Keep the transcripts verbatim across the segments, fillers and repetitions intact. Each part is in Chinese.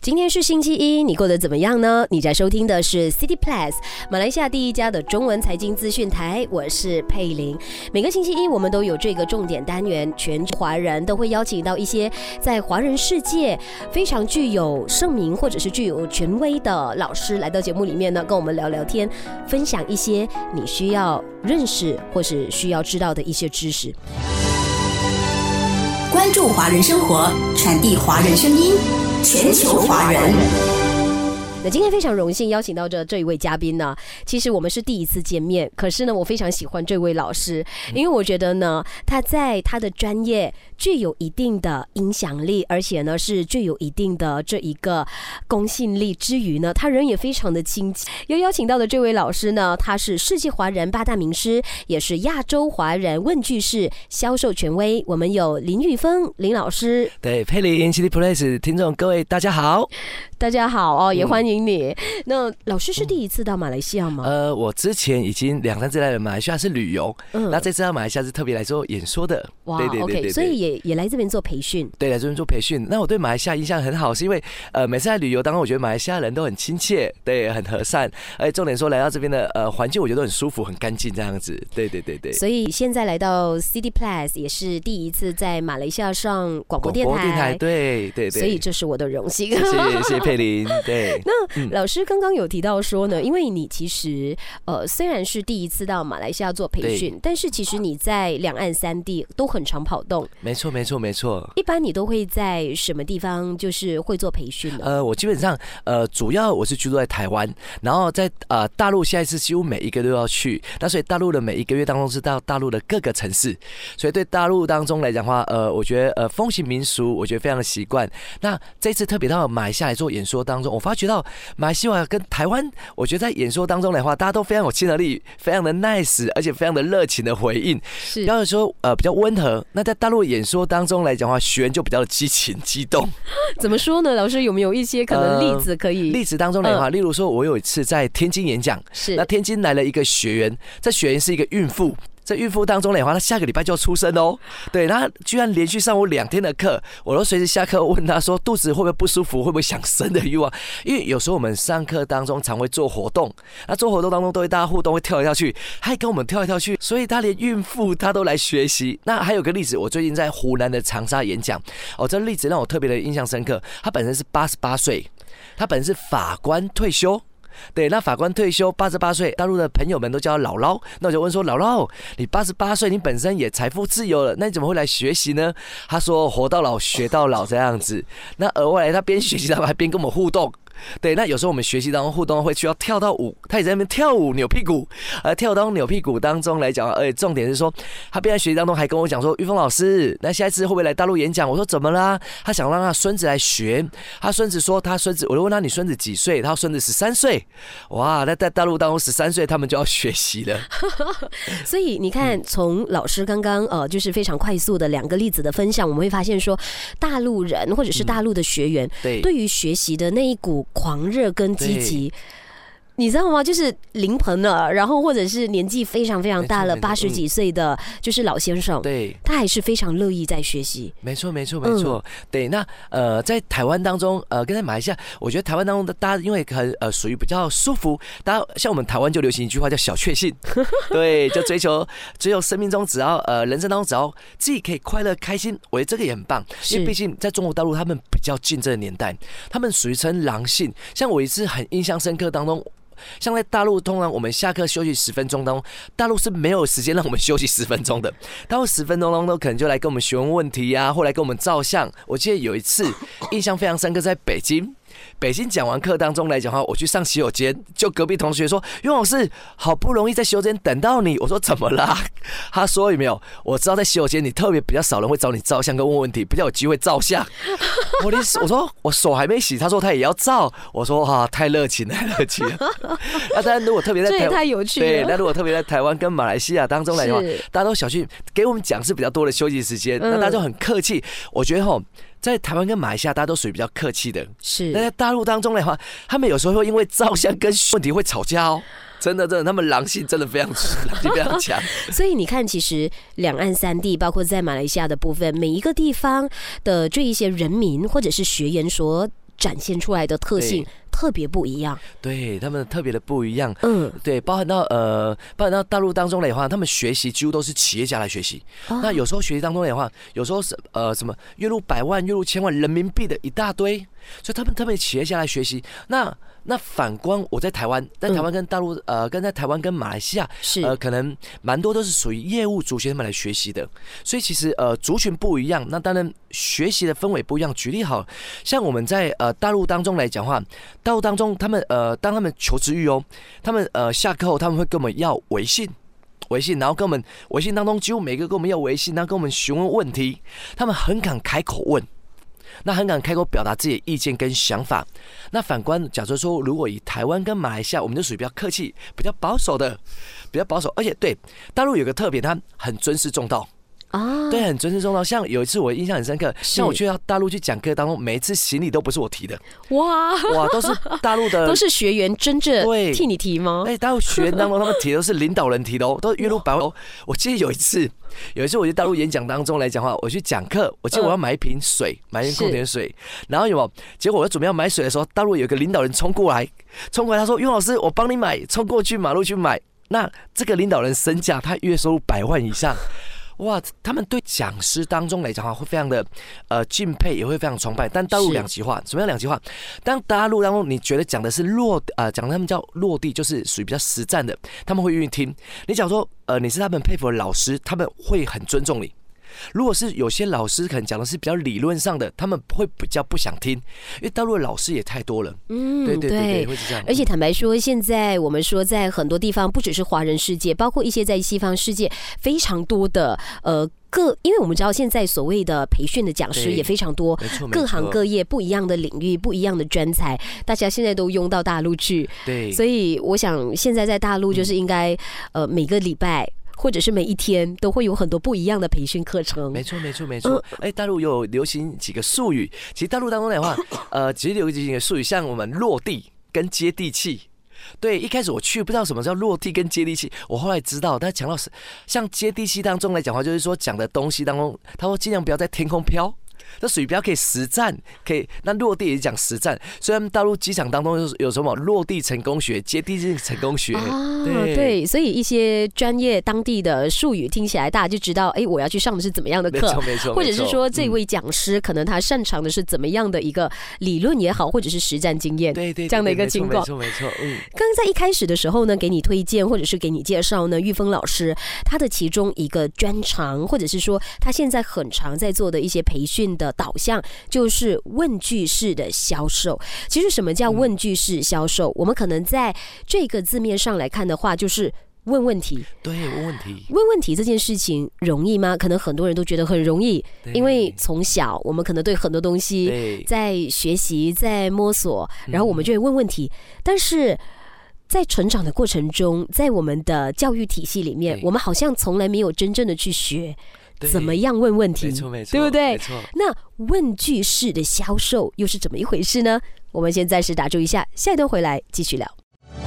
今天是星期一，你过得怎么样呢？你在收听的是 City Plus 马来西亚第一家的中文财经资讯台，我是佩玲。每个星期一我们都有这个重点单元，全球华人都会邀请到一些在华人世界非常具有盛名或者是具有权威的老师来到节目里面呢，跟我们聊聊天，分享一些你需要认识或是需要知道的一些知识。 关注华人生活，传递华人声音，全球华人。 那今天非常荣幸邀请到这这一位嘉宾呢，其实我们是第一次见面，可是呢，我非常喜欢这位老师，因为我觉得呢，他在他的专业具有一定的影响力，而且呢是具有一定的这一个公信力之余呢，他人也非常的亲切。又邀请到的这位老师呢，他是世纪华人八大名师，也是亚洲华人问句式销售权威。我们有林玉峰林老师。 对，佩玲 City Place 听众各位大家好。 大家好哦，也欢迎你。嗯、那老师是第一次到马来西亚吗？ 呃，我之前已经两三次来了马来西亚是旅游，嗯，那这次到马来西亚是特别来做演说的。 哇， 对对对 对, 对 ，OK， 所以也也来这边做培训。 对，来这边做培训。那我对马来西亚印象很好，是因为呃每次在旅游当中，我觉得马来西亚人都很亲切，对，很和善，而且重点说来到这边的呃环境，我觉得很舒服、很干净这样子。对对对对。 所以现在来到 City Plus 也是第一次在马来西亚上广播电台。 广播电台，对对对。 所以这是我的荣幸。 谢谢谢谢佩玲。对。 那、嗯、老师刚刚有提到说呢，因为你其实呃虽然是第一次到马来西亚做培训，但是其实你在两岸三地都很常跑动。 没错没错没错。 一般你都会在什么地方就是会做培训呢？ 呃，我基本上呃主要我是居住在台湾，然后在呃大陆现在是几乎每一个都要去，那所以大陆的每一个月当中是到大陆的各个城市，所以对大陆当中来讲的话，呃，我觉得呃风情民俗我觉得非常的习惯。那这次特别到马来西亚来做演说当中，我发觉到马来西亚跟台湾，我觉得在演说当中的话，大家都非常有亲和力，非常的 nice， 而且非常的热情的回应，是比较说呃比较温和。那在大陆演说当中来讲的话，学员就比较的激情激动。 怎么说呢？老师有没有一些可能例子可以？ 呃、例子当中的话，嗯、例如说，我有一次在天津演讲，是那天津来了一个学员，这学员是一个孕妇。在孕妇当中的话，她下个礼拜就要出生哦。对，她居然连续上我两天的课，我都随时下课问她说肚子会不会不舒服，会不会想生的欲望。因为有时候我们上课当中常会做活动，那做活动当中都会大家互动，会跳来跳去，她还跟我们跳来跳去，所以她连孕妇她都来学习。那还有个例子，我最近在湖南的长沙演讲，哦，这个例子让我特别的印象深刻。她本身是八十八岁，她本身是法官退休。对，那法官退休八十八岁，大陆的朋友们都叫他姥姥。那我就问说，姥姥，你八十八岁，你本身也财富自由了，那你怎么会来学习呢？他说，活到老学到老这样子。那额外他边学习他还边跟我们互动。对，那有时候我们学习当中互动会需要跳到舞，他也在那边跳舞扭屁股，而跳到扭屁股当中来讲，而且重点是说，他边在学习当中还跟我讲说，玉峰老师，那下一次会不会来大陆演讲？我说怎么啦？他想让他孙子来学，他孙子说他孙子，我就问他你孙子几岁？他说孙子十三岁，哇，那在大陆当中十三岁他们就要学习了。 所以你看，从老师刚刚呃就是非常快速的两个例子的分享，我们会发现说，大陆人或者是大陆的学员，嗯、对，对于学习的那一股狂热跟积极，你知道吗？就是临盆了，然后或者是年纪非常非常大了，八十几岁的就是老先生，对，他还是非常乐意在学习。没错，没错，没错。嗯、 对，那呃，在台湾当中，呃，跟在马来西亚，我觉得台湾当中的大家因为很呃属于比较舒服，大家像我们台湾就流行一句话叫小确幸，对，就追求追求生命中只要呃人生当中只要自己可以快乐开心，我觉得这个也很棒。因为毕竟在中国大陆他们比较近这个年代，他们属于称狼性。像我一次很印象深刻当中。像在大陆，通常我们下课休息十分钟当中，大陆是没有时间让我们休息十分钟的。大陆十分钟当中，可能就来跟我们询问问题呀、啊，或来跟我们照相。我记得有一次印象非常深刻，在北京。北京讲完课当中来讲的话，我去上洗手间，就隔壁同学说：“岳老师，好不容易在洗手间等到你。”我说：“怎么啦？”他说：“有没有？我知道在洗手间你特别比较少人会找你照相跟问问题，比较有机会照相。”我的我说我手还没洗，他说他也要照。我说：“哇，太热情了，热情了。”那当然，如果特别在台湾，这也太有趣了。对，那如果特别在台湾跟马来西亚当中来的话，大家都小心给我们讲是比较多的休息时间，嗯、那大家就很客气。我觉得吼。在台湾跟马来西亚，大家都属于比较客气的。是，那在大陆当中的话，他们有时候会因为照相跟问题会吵架哦。真的，真的，他们狼性真的非常狼性非常强。 所以你看，其实两岸三地，包括在马来西亚的部分，每一个地方的这一些人民或者是学员所展现出来的特性特别不一样。 对，他们特别的不一样。 嗯， 对，包含到呃，包含到大陆当中来的话，他们学习几乎都是企业家来学习。哦、那有时候学习当中来的话，有时候是呃什么月入百万、月入千万人民币的一大堆，所以他们特别企业家来学习。那那反观我在台湾，在台湾跟大陆、嗯、呃，跟在台湾跟马来西亚， 是呃，可能蛮多都是属于业务族群他们来学习的。所以其实呃族群不一样，那当然学习的氛围不一样。举例好，像我们在呃大陆当中来讲话，大陆当中他们呃当他们求职欲哦，他们呃下课后他们会跟我们要微信。微信，然后跟我们微信当中几乎每个跟我们要微信，然后跟我们询问问题，他们很敢开口问。那很敢开口表达自己的意见跟想法。那反观，假如说，如果以台湾跟马来西亚，我们就属于比较客气、比较保守的，比较保守。而且对大陆有个特别，他很尊师重道。啊，对，很尊师重道。像有一次我印象很深刻，像我去到大陆去讲课当中，每一次行李都不是我提的，哇哇，都是大陆的， 都是学员真正替你提吗？ 哎，大陆学员当中他们提的都是领导人提的哦，都月入百万。我记得有一次，有一次我去大陆演讲当中来讲话，我去讲课，我记得我要买一瓶水，嗯、买一瓶矿泉水，然后有没有？结果我准备要买水的时候，大陆有一个领导人冲过来，冲过来他说：“雍老师，我帮你买。”冲过去马路去买。那这个领导人身价，他月收入百万以上。哇，他们对讲师当中来讲的话，会非常的呃敬佩，也会非常崇拜。但大陆两极化，什么样两极化？当大陆当中你觉得讲的是落呃讲他们叫落地，就是属于比较实战的，他们会愿意听。你假如说呃你是他们佩服的老师，他们会很尊重你。如果是有些老师可能讲的是比较理论上的，他们会比较不想听，因为大陆的老师也太多了。嗯，对对对对，会是这样。 而且坦白说，现在我们说在很多地方，不只是华人世界，包括一些在西方世界，非常多的呃。各，因为我们知道现在所谓的培训的讲师也非常多，各行各业不一样的领域、不一样的专才，大家现在都用到大陆去。对，所以我想现在在大陆就是应该、嗯、呃每个礼拜。或者是每一天都会有很多不一样的培训课程。 没错，没错，没错。哎、嗯，大陆有流行几个术语，其实大陆当中的话，呃，其实有几个术语，像我们落地跟接地气。对，一开始我去不知道什么叫落地跟接地气，我后来知道，他讲到像接地气当中来讲话，就是说讲的东西当中，他说尽量不要在天空飘。这属于比较可以实战，可以那落地也讲实战。虽然大陆机场当中有什么落地成功学、接地气成功学， 啊、对, 对，所以一些专业当地的术语听起来，大家就知道，哎，我要去上的是怎么样的课， 没错没错， 或者是说这位讲师、嗯、可能他擅长的是怎么样的一个理论也好，或者是实战经验， 对 对, 对， 这样的一个情况， 没错没错。嗯， 刚刚在一开始的时候呢，给你推荐或者是给你介绍呢，玉峰老师他的其中一个专长，或者是说他现在很常在做的一些培训的导向。就是问句式的销售。其实什么叫问句式销售、嗯、我们可能在这个字面上来看的话，就是问问题。 对，问问题。 问问题这件事情容易吗？可能很多人都觉得很容易，因为从小我们可能对很多东西在学习在摸索，然后我们就会问问题、嗯、但是在成长的过程中，在我们的教育体系里面，我们好像从来没有真正的去学怎么样问问题， 没错没错， 对不对？ 没错。 那问句式的销售又是怎么一回事呢？我们先暂时打住一下，下一段回来继续聊。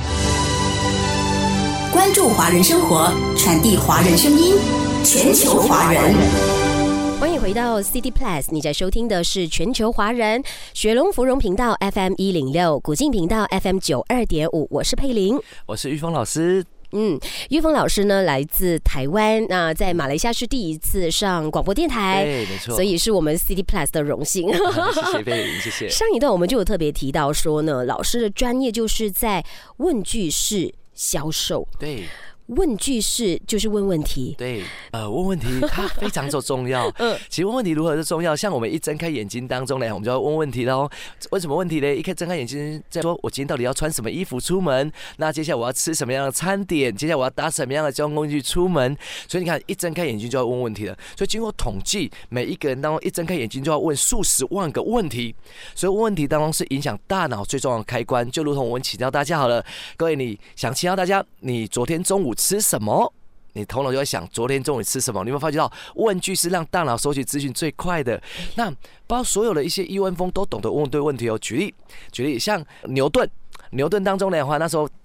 关注华人生活，传递华人声音，全球华人。 欢迎回到 C D Plus， 你在收听的是全球华人雪龙芙蓉频道 F M 一零六，古晋频道 F M 九二点五，我是佩玲， 我是玉峰老师。 嗯，玉峰老师呢来自台湾，那在马来西亚是第一次上广播电台， 对，没错， 所以是我们 C D Plus 的荣幸。 谢谢佩玲，谢谢。 上一段我们就有特别提到说呢，老师的专业就是在问句式销售。 对。 问句式就是问问题， 对，呃，问问题它非常重要。嗯，其实问问题如何是重要？像我们一睁开眼睛当中呢，我们就要问问题喽。为什么问题呢？一开睁开眼睛在说，我今天到底要穿什么衣服出门？那接下来我要吃什么样的餐点？接下来我要搭什么样的交通工具出门？所以你看，一睁开眼睛就要问问题了。所以经过统计，每一个人当中一睁开眼睛就要问数十万个问题。所以问问题当中是影响大脑最重要的开关。就如同我们请教大家好了，各位，你想请教大家，你昨天中午吃什么？你头脑就会想昨天中午吃什么？你有没有发觉到问句是让大脑收取资讯最快的？那包括所有的一些亿万富翁都懂得问对问题哦。举例，举例像牛顿。牛顿当中的话，那时候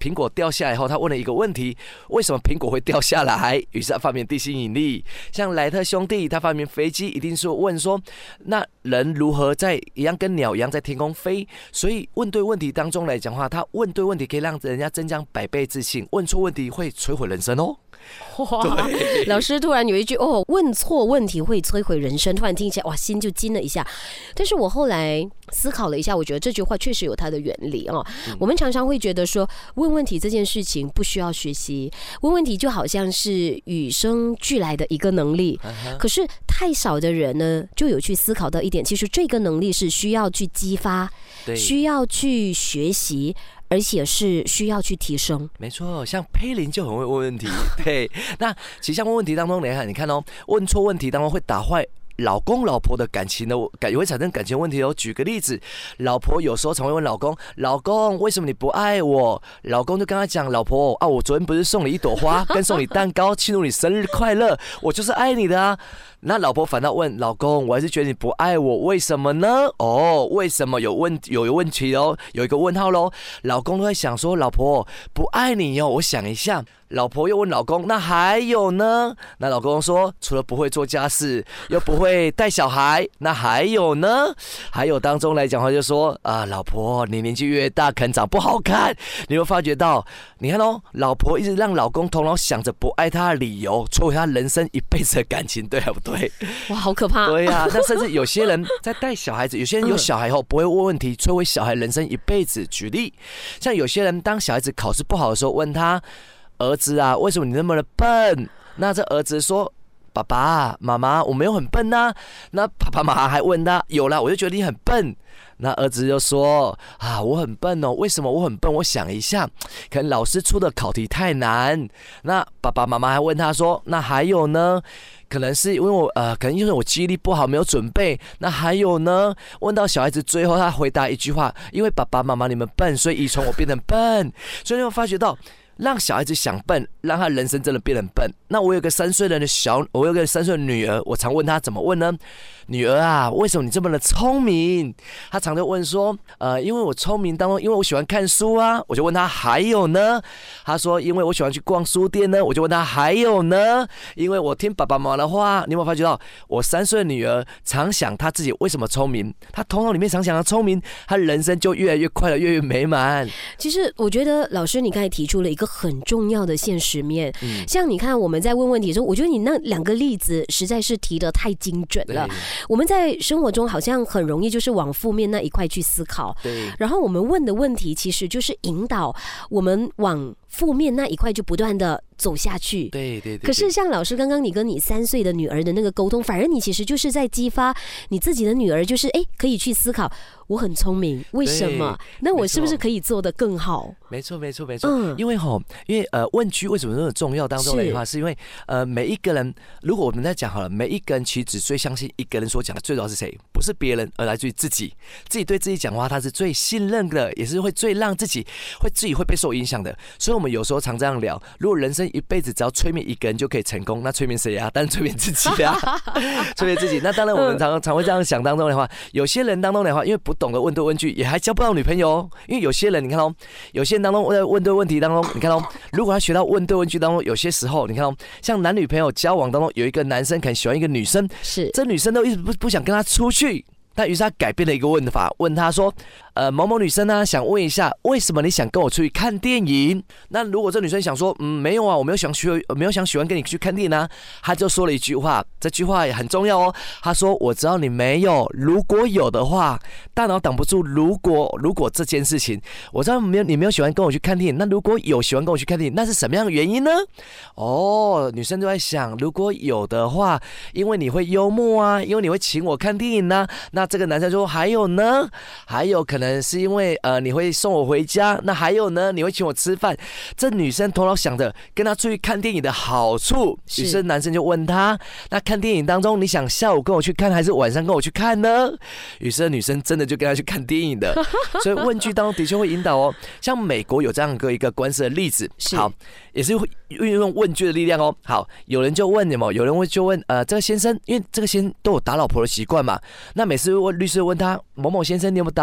苹果掉下来后，他问了一个问题：为什么苹果会掉下来？于是他发明地心引力。像莱特兄弟，他发明飞机，一定是问说，那人如何在一样跟鸟一样在天空飞？所以问对问题当中来讲话，他问对问题可以让人家增加百倍自信，问错问题会摧毁人生哦。 哇！老师突然有一句哦，问错问题会摧毁人生，突然听起来哇，心就惊了一下。但是我后来思考了一下，我觉得这句话确实有它的原理哦。嗯、我们常常会觉得说，问问题这件事情不需要学习，问问题就好像是与生俱来的一个能力。Uh-huh. 可是太少的人呢，就有去思考到一点，其实这个能力是需要去激发，需要去学习。而且是需要去提升， 没错，像佩林就很会问问题，对。那其实像问问题当中，你看，你看哦，问错问题当中会打坏老公老婆的感情的，感也会产生感情问题哦。举个例子，老婆有时候常会问老公：“老公，为什么你不爱我？”老公就跟他讲：“老婆啊，我昨天不是送你一朵花，跟送你蛋糕，庆祝你生日快乐，我就是爱你的啊。”那老婆反倒问老公：“我还是觉得你不爱我，为什么呢？”哦，为什么有问有有问题哦，有一个问号喽。老公都在想说：“老婆不爱你哦。”我想一下。老婆又问老公：“那还有呢？”那老公说：“除了不会做家事，又不会带小孩，那还有呢？”还有当中来讲话就说：“啊，老婆，你年纪越大，可能长不好看。”你会发觉到，你看哦，老婆一直让老公头脑想着不爱他的理由，摧毁他人生一辈子的感情，对不对？ 哇，好可怕！ 对呀、啊，那甚至有些人在带小孩子，有些人有小孩后不会问问题，摧毁小孩人生一辈子。举例，像有些人当小孩子考试不好的时候，问他。儿子啊，为什么你那么的笨？那这儿子说：“爸爸妈妈，我没有很笨啊。”那爸爸妈妈还问他：“有啦，我就觉得你很笨。”那儿子就说：“啊，我很笨哦，为什么我很笨？我想一下，可能老师出的考题太难。”那爸爸妈妈还问他说：“那还有呢？”可能是因为我呃，可能因为我记忆力不好，没有准备。那还有呢？问到小孩子最后，他回答一句话：“因为爸爸妈妈你们笨，所以遗传我变成笨。”所以你会发觉到。让小孩子想笨，让他人生真的变得笨。那我有个三岁的小，我有个三岁的女儿，我常问她怎么问呢？女儿啊，为什么你这么的聪明？她常就问说，呃，因为我聪明当中，因为我喜欢看书啊。我就问她还有呢？她说因为我喜欢去逛书店呢。我就问她还有呢？因为我听爸爸妈妈的话。你有没有发觉到，我三岁的女儿常想她自己为什么聪明？她头脑里面常想她聪明，她人生就越来越快乐，越来越美满。 其实我觉得老师你刚才提出了一个很重要的现实面，嗯、像你看我们在问问题的时候，我觉得你那两个例子实在是提得太精准了。我们在生活中好像很容易就是往负面那一块去思考，对，然后我们问的问题其实就是引导我们往负面那一块就不断的走下去。 对对 对, 对。 可是像老师刚刚你跟你三岁的女儿的那个沟通，反而你其实就是在激发你自己的女儿，就是哎可以去思考，我很聪明，为什么？那我是不是可以做得更好？ 没错没错没错。嗯、因为哈，因为呃问句为什么那么重要当中的话，是因为呃每一个人，如果我们在讲好了，每一个人其实只最相信一个人所讲的，最主要是谁？不是别人，而来自于自己。自己对自己讲话，他是最信任的，也是会最让自己会自己会被受影响的。所以我们有时候常这样聊，如果人生一辈子只要催眠一个人就可以成功，那催眠谁啊？当然催眠自己啊，催眠自己。那当然我们常常会这样想当中的话，有些人当中的话，因为不懂得问对问句，也还交不到女朋友。因为有些人你看哦，有些人当中在问对问题当中，你看哦，如果他学到问对问句当中，有些时候你看哦，像男女朋友交往当中，有一个男生可能喜欢一个女生，是这女生都一直不不想跟他出去。但于是他改变了一个问法，问他说：“呃，某某女生呢、啊，想问一下，为什么你想跟我出去看电影？”那如果这女生想说：“嗯，没有啊，我没有想学，没有想喜欢跟你去看电影啊。”他就说了一句话，这句话也很重要哦。他说：“我知道你没有，如果有的话，大脑挡不住如果如果这件事情。我知道没有，你没有喜欢跟我去看电影。那如果有喜欢跟我去看电影，那是什么样的原因呢？”哦，女生就在想，如果有的话，因为你会幽默啊，因为你会请我看电影啊，那。那这个男生说还有呢，还有可能是因为呃你会送我回家，那还有呢你会请我吃饭。这女生头脑想着跟他出去看电影的好处，于是男生就问他：那看电影当中你想下午跟我去看还是晚上跟我去看呢？于是女生真的就跟他去看电影的。所以问句当中的确会引导哦。像美国有这样一个官司的例子，好，也是运用问句的力量哦。好，有人就问你们，有人会就问呃这个先生，因为这个先生都有打老婆的习惯嘛，那每次问律师问他某某先生，你有没有打老婆？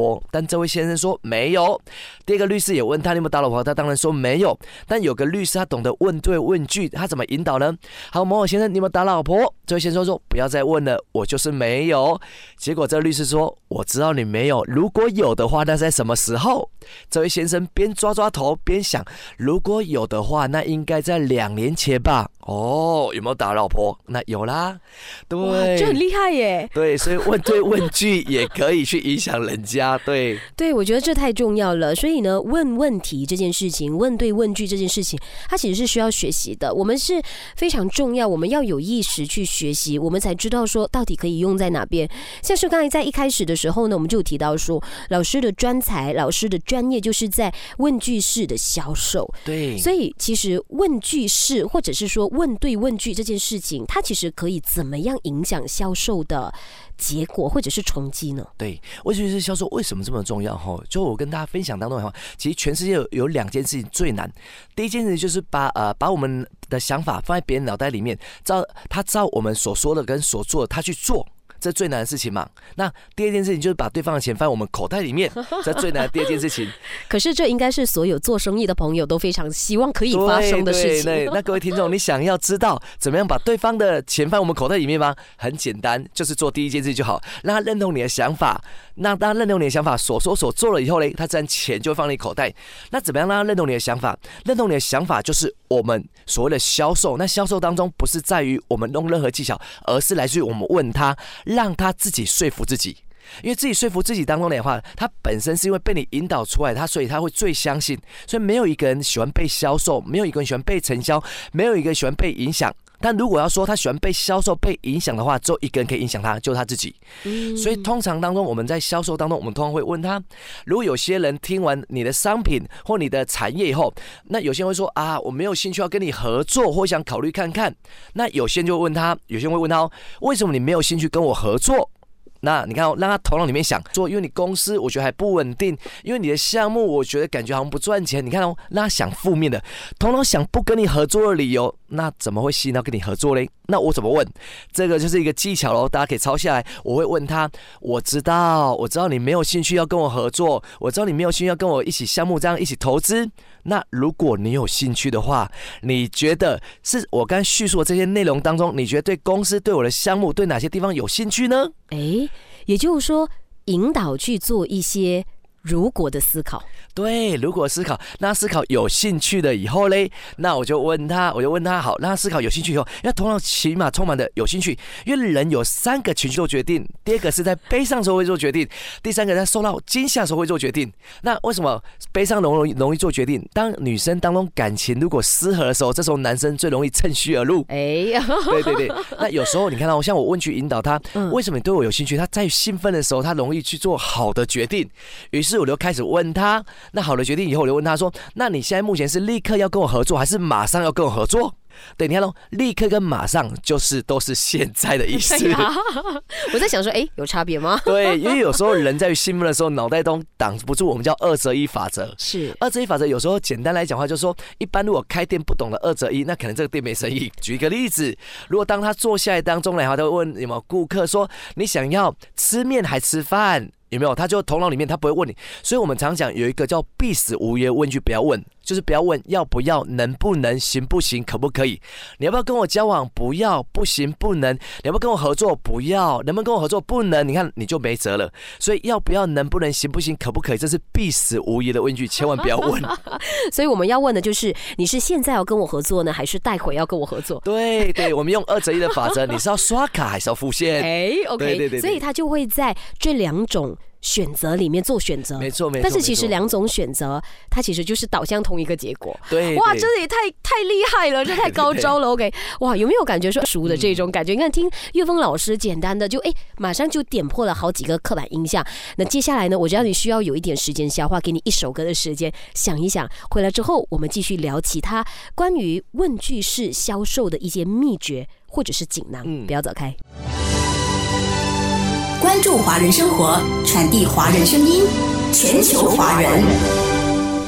婆？但这位先生说没有。第二个律师也问他你有没有打老婆，他当然说没有。但有个律师他懂得问对问句，他怎么引导呢？好，某某先生，你有没有打老婆？这位先生说不要再问了，我就是没有。结果这个律师说我知道你没有，如果有的话那在什么时候？这位先生边抓抓头边想，如果有的话那应该在两年前吧。哦，有没有打老婆？那有啦。对， 这很厉害耶。 对，所以问对问句也可以去影响人家。对， 对，我觉得这太重要了。所以呢，问问题这件事情，问对问句这件事情，它其实是需要学习的。我们是非常重要，我们要有意识去学习，我们才知道说到底可以用在哪边。像是刚才在一开始的时候呢，我们就有提到说，老师的专才，老师的专业就是在问句式的销售。 对， 所以其实问句式或者是说问对问句这件事情，它其实可以怎么样影响销售的结果或者是成绩呢？ 对，问句式销售为什么这么重要？就我跟大家分享当中的话，其实全世界有有两件事情最难。第一件事情就是把呃把我们的想法放在别人脑袋里面，照他照我们所说的跟所做的他去做。这最难的事情嘛。那第二件事情就是把对方的钱放在我们口袋里面，这最难的第二件事情。 可是这应该是所有做生意的朋友都非常希望可以发生的事情。 对对对，那各位听众，你想要知道怎么样把对方的钱放在我们口袋里面吗？很简单，就是做第一件事就好，让他认同你的想法。那当他认同你的想法，所说所做了以后呢，他自然钱就会放在你口袋。那怎么样让他认同你的想法？认同你的想法就是我们所谓的销售。那销售当中不是在于我们用任何技巧，而是来自于我们问他，让他自己说服自己。因为自己说服自己当中的话，他本身是因为被你引导出来，他所以他会最相信。所以没有一个人喜欢被销售，没有一个人喜欢被承销，没有一个人喜欢被影响。但如果要说他喜欢被销售、被影响的话，只有一个人可以影响他，就是他自己。嗯、所以通常当中，我们在销售当中，我们通常会问他：如果有些人听完你的商品或你的产业以后，那有些人会说啊，我没有兴趣要跟你合作，或想考虑看看。那有些人就会问他，有些人会问他、哦，为什么你没有兴趣跟我合作？那你看、哦，让他头脑里面想说，因为你公司我觉得还不稳定，因为你的项目我觉得感觉好像不赚钱。你看哦，让他想负面的，头脑想不跟你合作的理由，那怎么会吸引到跟你合作嘞？那我怎么问？这个就是一个技巧咯，大家可以抄下来。我会问他，我知道，我知道你没有兴趣要跟我合作，我知道你没有兴趣要跟我一起项目这样一起投资。那如果你有兴趣的话，你觉得是我刚才叙述的这些内容当中，你觉得对公司、对我的项目、对哪些地方有兴趣呢？ 哎，也就是说，引导去做一些如果的思考。 对，如果思考，那思考有兴趣的以后嘞，那我就问他，我就问他好，让他思考有兴趣以后，因为头脑起码充满的有兴趣，因为人有三个情绪做决定，第二个是在悲伤的时候会做决定，第三个在受到惊吓的时候会做决定。那为什么悲伤容易容易做决定？当女生当中感情如果失和的时候，这时候男生最容易趁虚而入。哎，对对对。那有时候你看到，像我问句引导他，为什么你对我有兴趣？他在兴奋的时候，他容易去做好的决定。于是我就开始问他。那好的决定以后，我就问他说：“那你现在目前是立刻要跟我合作，还是马上要跟我合作？”对，你看咯，立刻跟马上就是都是现在的意思。 我在想说，哎，有差别吗？ 对，因为有时候人在兴奋的时候，脑袋中挡不住我们叫二择一法则。 是二择一法则，有时候简单来讲的话，就是说，一般如果开店不懂得二择一，那可能这个店没生意。举一个例子，如果当他坐下来当中来，他会问有没有顾客说：“你想要吃面还吃饭？”有没有？他就头脑里面他不会问你，所以我们常讲有一个叫必死无疑问句，不要问，就是不要问要不要、能不能、行不行、可不可以。你要不要跟我交往？不要，不行，不能。你要不要跟我合作？不要，能不能跟我合作？不能。你看你就没辙了。所以要不要、能不能、行不行、可不可以，这是必死无疑的问句，千万不要问。 所以我们要问的就是，你是现在要跟我合作呢，还是待会要跟我合作？ 对对，我们用二择一的法则，你是要刷卡还是要付现？ 哎 ，OK， 对对 对，所以他就会在这两种选择里面做选择， 没错没错。 但是其实两种选择，它其实就是导向同一个结果。 对， 哇，这也太太厉害了，这太高招了。OK， 哇，有没有感觉说熟的这种感觉？你看，听岳峰老师简单的就哎，马上就点破了好几个刻板印象。那接下来呢，我知道你需要有一点时间消化，给你一首歌的时间想一想。回来之后，我们继续聊其他关于问句式销售的一些秘诀或者是锦囊。嗯，不要走开。 关注华人生活，传递华人声音，全球华人。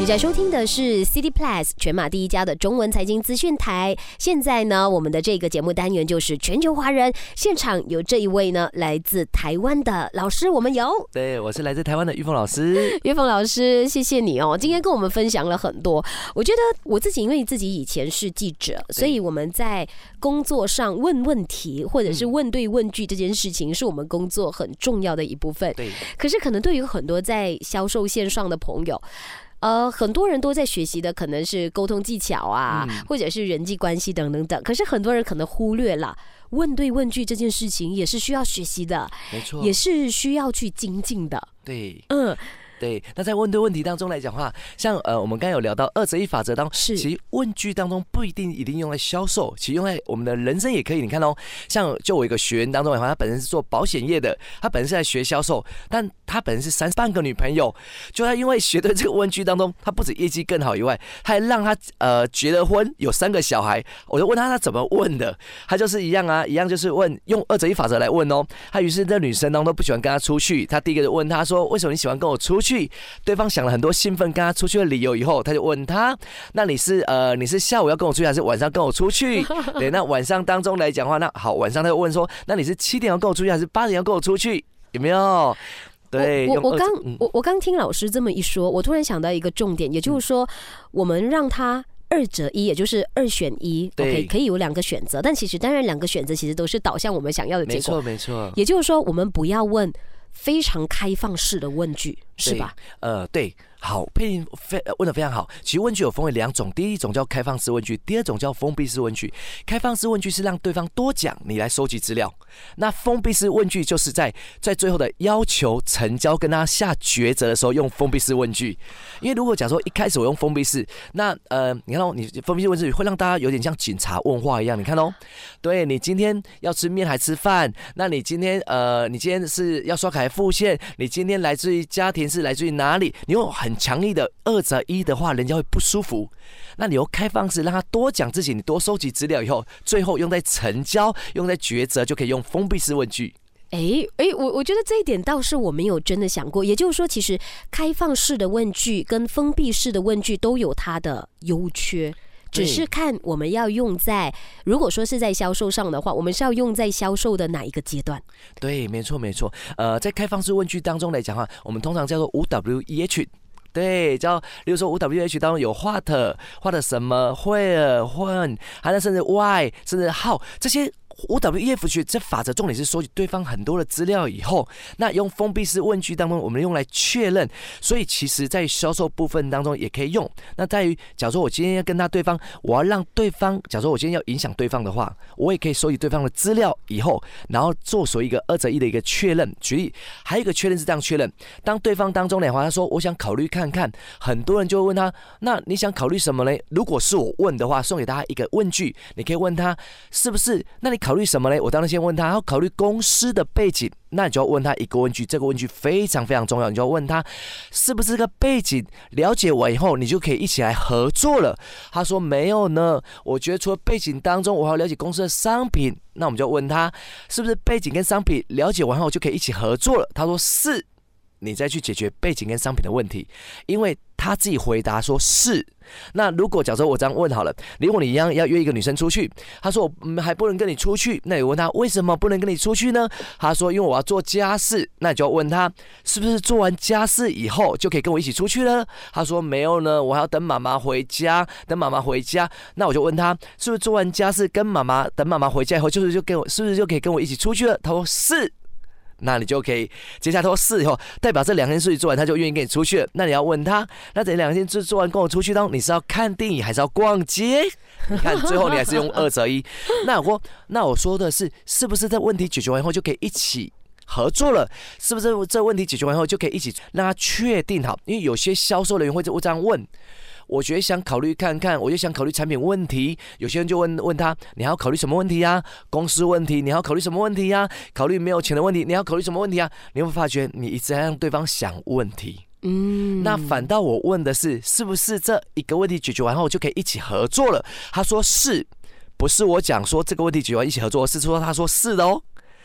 你在收听的是 City Plus 全马第一家的中文财经资讯台。现在呢，我们的这个节目单元就是全球华人，现场有这一位呢，来自台湾的老师，我们有， 对，我是来自台湾的玉凤老师。 玉凤老师，谢谢你哦，今天跟我们分享了很多。我觉得我自己，因为自己以前是记者，所以我们在工作上问问题或者是问对问句这件事情，是我们工作很重要的一部分。 对。 可是可能对于很多在销售线上的朋友，呃，很多人都在学习的可能是沟通技巧啊，嗯、或者是人际关系等等等。可是很多人可能忽略了问对问句这件事情，也是需要学习的， 没错， 也是需要去精进的。 对， 嗯。 对，那在问对问题当中来讲的话，像呃，我们刚才有聊到二择一法则当中，其实问句当中不一定一定用在销售，其实用在我们的人生也可以。你看哦，像就我一个学员当中的话，他本身是做保险业的，他本身是在学销售，但他本身是三半个女朋友，就他因为学对这个问句当中，他不止业绩更好以外，他还让他呃结了婚，有三个小孩。我就问他他怎么问的，他就是一样啊，一样就是问用二择一法则来问哦。他于是这女生当中不喜欢跟他出去，他第一个就问他说，为什么你喜欢跟我出去？对方想了很多兴奋跟他出去的理由以后，他就问他：那你是呃你是下午要跟我出去，还是晚上跟我出去？对，那晚上当中来讲的话，那好，晚上他就问说：那你是七点要跟我出去，还是八点要跟我出去？有没有？对， 我我刚我我刚听老师这么一说，我突然想到一个重点，也就是说，我们让他二择一，也就是二选一 ，OK， 可以有两个选择，但其实当然两个选择其实都是导向我们想要的结果， 没错没错。 也就是说，我们不要问非常开放式的问句，是吧？ 呃，对。好，佩玲问得非常好。其实问句有分为两种，第一种叫开放式问句，第二种叫封闭式问句。开放式问句是让对方多讲，你来收集资料。那封闭式问句就是在在最后的要求成交跟他下抉择的时候用封闭式问句。因为如果假如说一开始我用封闭式，那呃，你看哦，你封闭式问句会让大家有点像警察问话一样。你看哦，对你今天要吃面还吃饭？那你今天呃，你今天是要刷卡还付现？你今天来自于家庭是来自于哪里？你用很强力的二择一的话，人家会不舒服。那你由开放式让他多讲自己，你多收集资料以后，最后用在成交、用在抉择，就可以用封闭式问句。 哎哎，我我觉得这一点倒是我没有真的想过。也就是说，其实开放式的问句跟封闭式的问句都有它的优缺。只是看我们要用在，如果说是在销售上的话，我们是要用在销售的哪一个阶段？ 对，没错没错。呃，在开放式问句当中来讲的话，我们通常叫做五 W E H。对，叫，例如说五 W H 当中有 what、what 什么、where、when， 还有甚至 why， 甚至 how 这些。五 W E F 这法则重点是收集对方很多的资料以后，那用封闭式问句当中，我们用来确认。所以其实，在销售部分当中也可以用。那在于，假如说我今天要跟他对方，我要让对方，假如说我今天要影响对方的话，我也可以收集对方的资料以后，然后做所谓一个二择一的一个确认。举例，还有一个确认是这样确认：当对方当中的话，他说我想考虑看看，很多人就会问他，那你想考虑什么呢？如果是我问的话，送给大家一个问句，你可以问他是不是？那你考虑什么呢？我当然先问他，要考虑公司的背景，那你就要问他一个问句，这个问句非常非常重要，你就要问他是不是这个背景了解完以后，你就可以一起来合作了。他说没有呢，我觉得除了背景当中，我还要了解公司的商品，那我们就问他是不是背景跟商品了解完后就可以一起合作了。他说是，你再去解决背景跟商品的问题，因为他自己回答说是。那如果假设我这样问好了，如果你一样要约一个女生出去，他说我、嗯、还不能跟你出去，那你问他为什么不能跟你出去呢？他说因为我要做家事，那你就要问他是不是做完家事以后就可以跟我一起出去了？他说没有呢，我还要等妈妈回家，等妈妈回家，那我就问他是不是做完家事跟妈妈等妈妈回家以后，就是就跟我是不是就可以跟我一起出去了？他说是。那你就可以接下来他说是以后，代表这两件事情做完，他就愿意跟你出去了。那你要问他，那这两件事做完跟我出去，当你是要看电影还是要逛街？你看最后你还是用二择一。那我那我说的是，是不是这问题解决完以后就可以一起合作了？是不是这问题解决完以后就可以一起让他确定好？因为有些销售人员会这样问。我觉得想考虑看看，我就想考虑产品问题。有些人就问问他，你还要考虑什么问题呀、啊？公司问题，你还要考虑什么问题呀、啊？考虑没有钱的问题，你还要考虑什么问题啊？你会发觉你一直在让对方想问题。嗯，那反倒我问的是，是不是这一个问题解决完后就可以一起合作了？他说是，不是我讲说这个问题解决完一起合作，是说他说是的哦。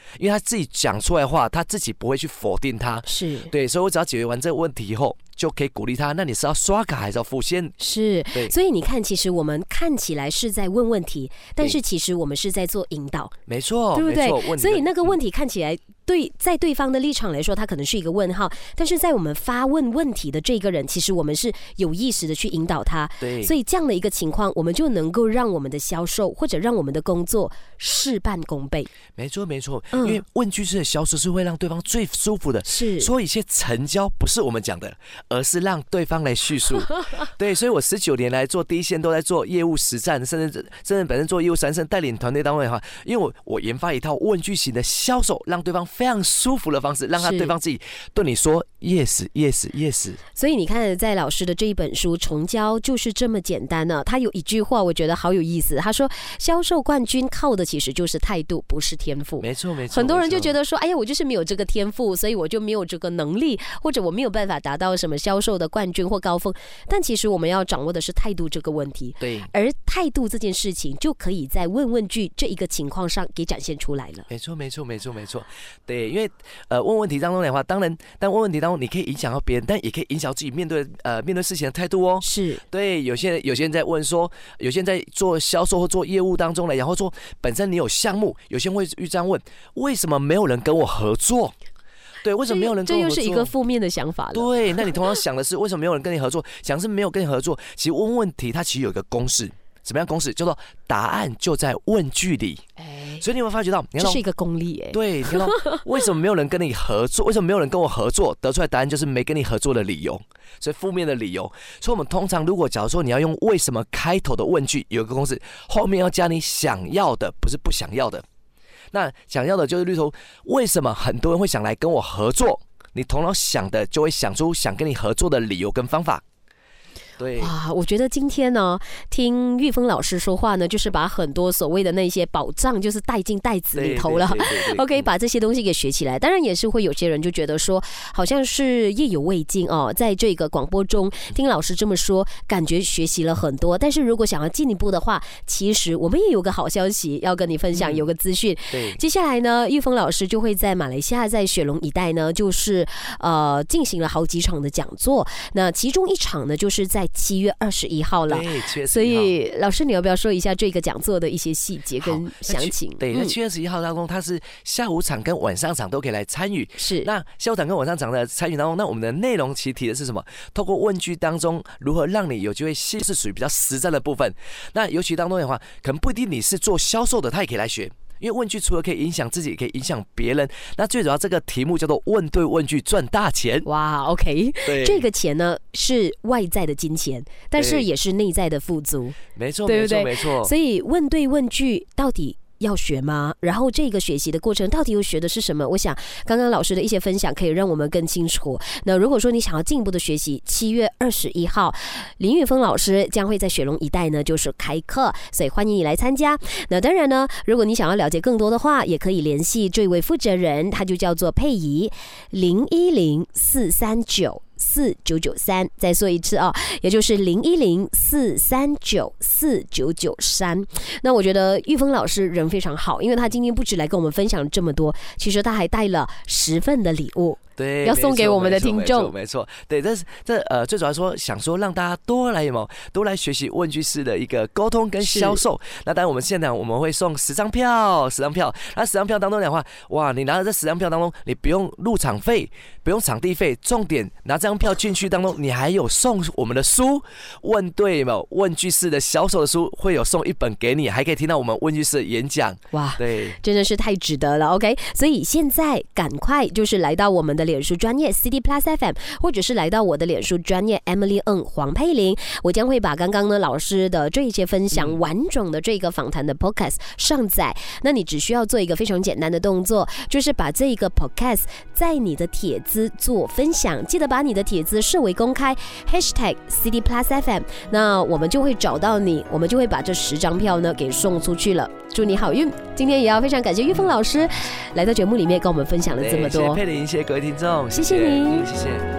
因为他自己讲出来的话，他自己不会去否定他。 是对，所以我只要解决完这个问题以后，就可以鼓励他。那你是要刷卡还是要付现？ 是，所以你看，其实我们看起来是在问问题，但是其实我们是在做引导， 没错， 对不对？所以那个问题看起来对，在对方的立场来说，他可能是一个问号，但是在我们发问问题的这个人，其实我们是有意识的去引导他。 对， 所以这样的一个情况，我们就能够让我们的销售或者让我们的工作事半功倍。 没错，没错，嗯、因为问句式的销售是会让对方最舒服的。是，所以一些成交不是我们讲的，而是让对方来叙述。对，所以我十九年来做第一线都在做业务实战，甚至甚至本身做业务三胜带领团队单位的话，因为我我研发一套问句型的销售，让对方非常舒服的方式，让他对方自己对你说 yes yes yes。 所以你看，在老师的这一本书《成交就是这么简单》呢，他有一句话我觉得好有意思，他说：“销售冠军靠的其实就是态度，不是天赋。” 没错没错。 很多人就觉得说：“哎呀，我就是没有这个天赋，所以我就没有这个能力，或者我没有办法达到什么销售的冠军或高峰。”但其实我们要掌握的是态度这个问题。 对。 而态度这件事情，就可以在问问句这一个情况上给展现出来了。 没错没错没错没错。对，因为呃问问题当中的话，当然，但问问题当中你可以影响到别人，但也可以影响自己面对呃面对事情的态度哦。 是。 对，有些人有些人在问说，有些人在做销售或做业务当中来，然后说本身你有项目，有些人会这样问，为什么没有人跟我合作？对，为什么没有人跟我合作？ 这又是一个负面的想法了。 对，那你通常想的是为什么没有人跟你合作？想的是没有跟你合作。其实问问题它其实有一个公式。什么样公式？叫做答案就在问句里。哎，所以你有没有发觉到， 这是一个功力哎。 对，你看到为什么没有人跟你合作？为什么没有人跟我合作？得出来答案就是没跟你合作的理由，所以负面的理由。所以我们通常如果假如说你要用为什么开头的问句，有一个公式，后面要加你想要的，不是不想要的。那想要的就是例如为什么很多人会想来跟我合作？你头脑想的就会想出想跟你合作的理由跟方法。对， 哇，我觉得今天呢，听玉峰老师说话呢，就是把很多所谓的那些宝藏，就是带进袋子里头了。OK， 把这些东西给学起来。当然也是会有些人就觉得说，好像是意犹未尽哦，在这个广播中听老师这么说，感觉学习了很多。但是如果想要进一步的话，其实我们也有个好消息要跟你分享，有个资讯。 对， 接下来呢，玉峰老师就会在马来西亚，在雪隆一带呢，就是呃进行了好几场的讲座。那其中一场呢，就是在七月二十一号了， 对， 所以老师你要不要说一下这个讲座的一些细节跟详情？ 对，在七月二十一号当中，它是下午场跟晚上场都可以来参与。 是， 那下午场跟晚上场的参与当中，那我们的内容其实提的是什么？透过问句当中，如何让你有机会，是属于比较实战的部分。那尤其当中的话，可能不一定你是做销售的，他也可以来学。因为问句除了可以影响自己，也可以影响别人。那最主要这个题目叫做问对问句赚大钱。 哇 ，OK， 这个钱呢是外在的金钱，但是也是内在的富足。 没错，对不对？没错，没错。 所以问对问句到底要学吗？然后这个学习的过程到底又学的是什么？我想刚刚老师的一些分享可以让我们更清楚。那如果说你想要进一步的学习，七月二十一号林玉峰老师将会在雪隆一带呢就是开课，所以欢迎你来参加。那当然呢，如果你想要了解更多的话，也可以联系这位负责人，他就叫做佩仪，零一零四三九四九九三，再说一次哦，也就是零一零四三九四九九三。那我觉得玉峰老师人非常好，因为他今天不止来跟我们分享这么多，其实他还带了十份的礼物。 对， 要送给我们的听众， 没错，没错，对，这是这呃，最主要说想说让大家多来有没有多来学习问句式的一个沟通跟销售。那当然我们现在我们会送十张票，十张票，那十张票当中的话，哇，你拿着这十张票当中，你不用入场费，不用场地费，重点拿这张票进去当中，你还有送我们的书，问对嘛？问句式的销售的书会有送一本给你，还可以听到我们问句式的演讲。哇，对， 真的是太值得了。OK， 所以现在赶快就是来到我们的脸书专页 C D Plus F M， 或者是来到我的脸书专页 Emily Ng 黄佩玲，我将会把刚刚呢老师的这一些分享、嗯、完整的这个访谈的 Podcast 上载。那你只需要做一个非常简单的动作，就是把这个 Podcast 在你的帖子做分享，记得把你的帖子设为公开 Hashtag C D Plus F M， 那我们就会找到你，我们就会把这十张票呢给送出去了。祝你好运！今天也要非常感谢玉峰老师来到节目里面跟我们分享了这么多。 谢谢佩玲，谢谢各位听众， 谢谢您， 谢谢。